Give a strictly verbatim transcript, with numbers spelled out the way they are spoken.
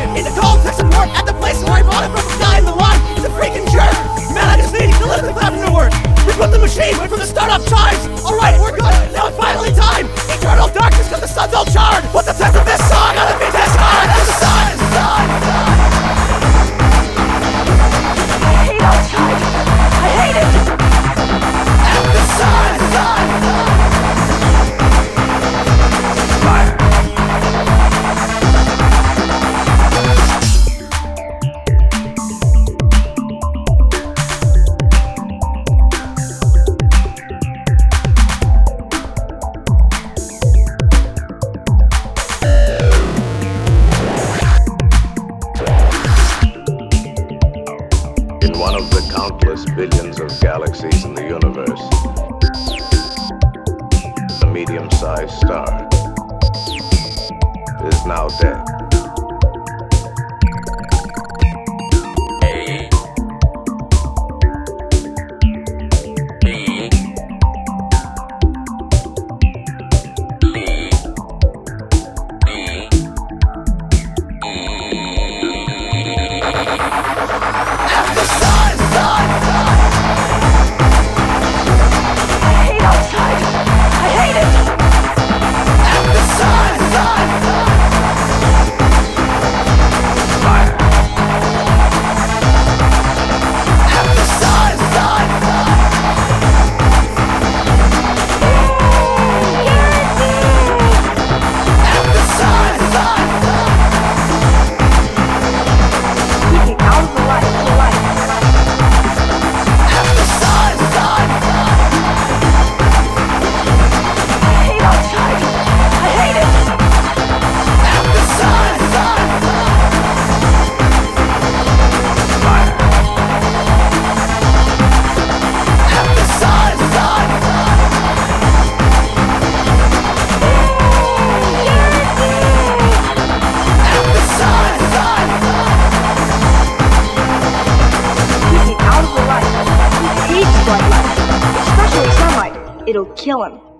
need to call tech support at the place where I bought it from the guy in the line. He's a freaking jerk. Man, I just need to let the clapping to work. Reboot the machine, wait for the startup chimes. Alright, we're good. Now it's finally time. Eternal darkness cause the sun's all charred. What's the text of this song? Gotta be this hard. That's the sun, the sun, the sun. I hate outside. I hate it. And the sun, the sun, the sun. Fire. In one of the countless billions of galaxies in the universe, a medium-sized star is now dead. Especially sunlight. It'll kill him.